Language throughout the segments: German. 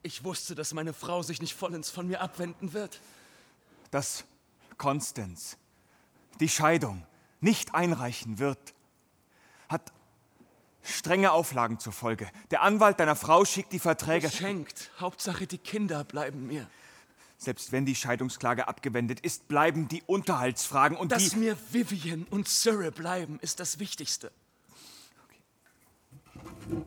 Ich wusste, dass meine Frau sich nicht vollends von mir abwenden wird. Dass Constance die Scheidung nicht einreichen wird, hat strenge Auflagen zur Folge. Der Anwalt deiner Frau schickt die Verträge... Geschenkt. Hauptsache, die Kinder bleiben mir. Selbst wenn die Scheidungsklage abgewendet ist, bleiben die Unterhaltsfragen und Dass mir Vivian und Cyril bleiben, ist das Wichtigste. Okay.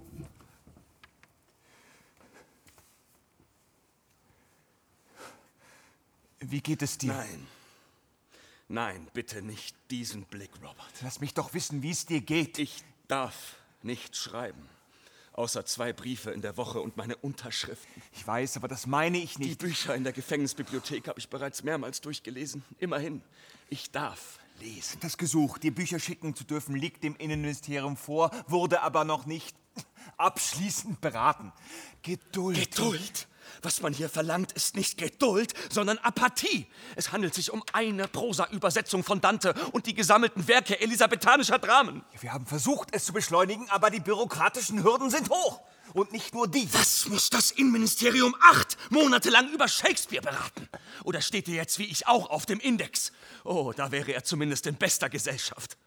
Wie geht es dir? Nein, bitte nicht diesen Blick, Robert. Lass mich doch wissen, wie es dir geht. Ich darf nicht schreiben. Außer 2 Briefe in der Woche und meine Unterschriften. Ich weiß, aber das meine ich nicht. Die Bücher in der Gefängnisbibliothek habe ich bereits mehrmals durchgelesen. Immerhin, ich darf lesen. Das Gesuch, dir Bücher schicken zu dürfen, liegt dem Innenministerium vor, wurde aber noch nicht abschließend beraten. Geduld. Geduld? Was man hier verlangt, ist nicht Geduld, sondern Apathie. Es handelt sich um eine Prosa-Übersetzung von Dante und die gesammelten Werke elisabethanischer Dramen. Wir haben versucht, es zu beschleunigen, aber die bürokratischen Hürden sind hoch. Und nicht nur die. Was muss das Innenministerium 8 Monate lang über Shakespeare beraten? Oder steht er jetzt wie ich auch auf dem Index? Oh, da wäre er zumindest in bester Gesellschaft.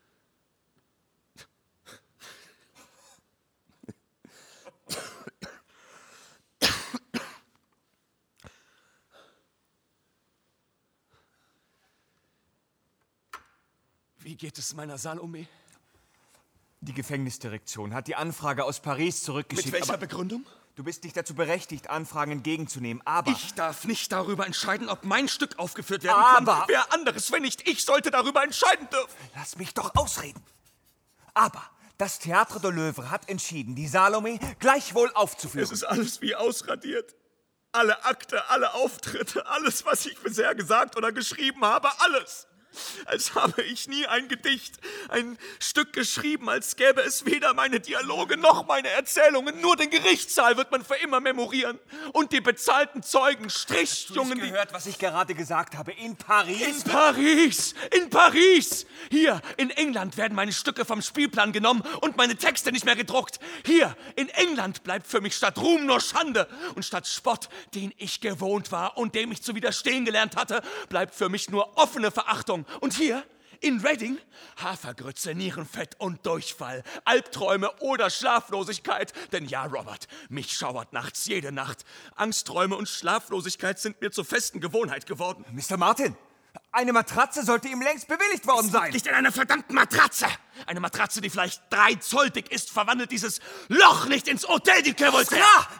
Wie geht es meiner Salome? Die Gefängnisdirektion hat die Anfrage aus Paris zurückgeschickt. Mit welcher Begründung? Du bist nicht dazu berechtigt, Anfragen entgegenzunehmen, aber... Ich darf nicht darüber entscheiden, ob mein Stück aufgeführt werden kann. Aber... Wer anderes, wenn nicht ich, sollte darüber entscheiden dürfen. Lass mich doch ausreden. Aber das Théâtre de l'Œuvre hat entschieden, die Salome gleichwohl aufzuführen. Es ist alles wie ausradiert. Alle Akte, alle Auftritte, alles, was ich bisher gesagt oder geschrieben habe, alles. Als habe ich nie ein Gedicht, ein Stück geschrieben, als gäbe es weder meine Dialoge noch meine Erzählungen. Nur den Gerichtssaal wird man für immer memorieren. Und die bezahlten Zeugen, Strichjungen... Hast du gehört, was ich gerade gesagt habe? In Paris? In Paris! In Paris! Hier, in England werden meine Stücke vom Spielplan genommen und meine Texte nicht mehr gedruckt. Hier, in England bleibt für mich statt Ruhm nur Schande. Und statt Spott, den ich gewohnt war und dem ich zu widerstehen gelernt hatte, bleibt für mich nur offene Verachtung. Und hier, in Reading, Hafergrütze, Nierenfett und Durchfall, Albträume oder Schlaflosigkeit. Denn ja, Robert, mich schauert nachts jede Nacht. Angstträume und Schlaflosigkeit sind mir zur festen Gewohnheit geworden. Mr. Martin, eine Matratze sollte ihm längst bewilligt worden sein. Nicht in einer verdammten Matratze. Eine Matratze, die vielleicht 3 Zoll dick ist, verwandelt dieses Loch nicht ins Hotel du Quai Voltaire.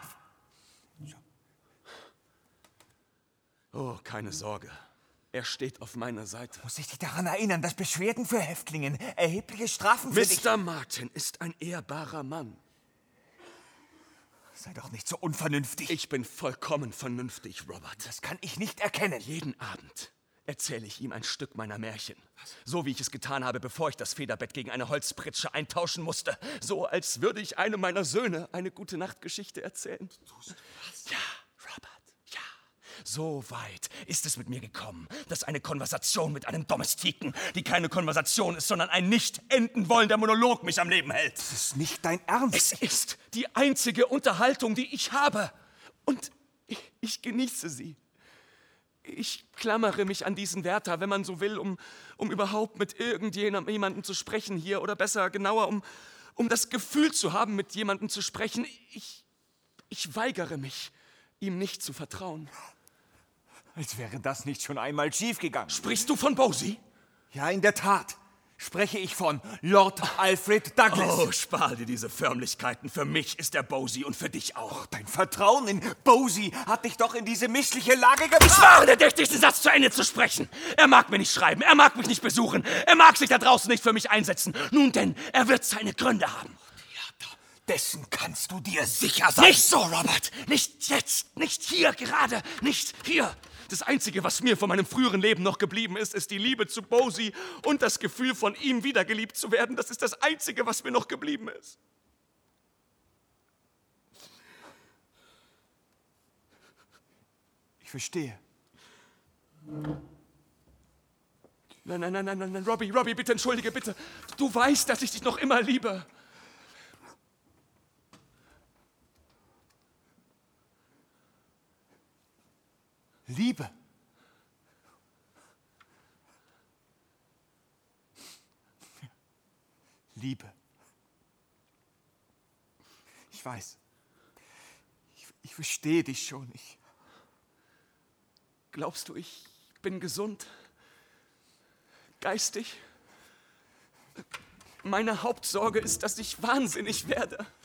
Oh, keine Sorge. Er steht auf meiner Seite. Muss ich dich daran erinnern, dass Beschwerden für Häftlinge erhebliche Strafen für dich... Mr. Martin ist ein ehrbarer Mann. Sei doch nicht so unvernünftig. Ich bin vollkommen vernünftig, Robert. Das kann ich nicht erkennen. Jeden Abend erzähle ich ihm ein Stück meiner Märchen. So wie ich es getan habe, bevor ich das Federbett gegen eine Holzpritsche eintauschen musste. So, als würde ich einem meiner Söhne eine Gute-Nacht-Geschichte erzählen. Ja, Robert. So weit ist es mit mir gekommen, dass eine Konversation mit einem Domestiken, die keine Konversation ist, sondern ein nicht enden wollender Monolog mich am Leben hält. Das ist nicht dein Ernst. Es ist die einzige Unterhaltung, die ich habe. Und ich genieße sie. Ich klammere mich an diesen Wärter, wenn man so will, um überhaupt mit irgendjemandem zu sprechen hier. Oder besser, genauer, um das Gefühl zu haben, mit jemandem zu sprechen. Ich weigere mich, ihm nicht zu vertrauen. Als wäre das nicht schon einmal schiefgegangen. Sprichst du von Bosie? Ja, in der Tat. Spreche ich von Lord Alfred Douglas. Oh, spar dir diese Förmlichkeiten. Für mich ist er Bosie und für dich auch. Dein Vertrauen in Bosie hat dich doch in diese missliche Lage gebracht. Ich warne dich, diesen Satz zu Ende zu sprechen. Er mag mir nicht schreiben, er mag mich nicht besuchen, er mag sich da draußen nicht für mich einsetzen. Nun denn, er wird seine Gründe haben. Dessen kannst du dir sicher sein. Nicht so, Robert. Nicht jetzt, nicht hier gerade, nicht hier. Das Einzige, was mir von meinem früheren Leben noch geblieben ist, ist die Liebe zu Bosie und das Gefühl, von ihm wiedergeliebt zu werden. Das ist das Einzige, was mir noch geblieben ist. Ich verstehe. Nein, Robbie, bitte, entschuldige, bitte. Du weißt, dass ich dich noch immer liebe. Liebe. Liebe. Ich weiß. Ich verstehe dich schon. Glaubst du, ich bin gesund? Geistig? Meine Hauptsorge ist, dass ich wahnsinnig werde.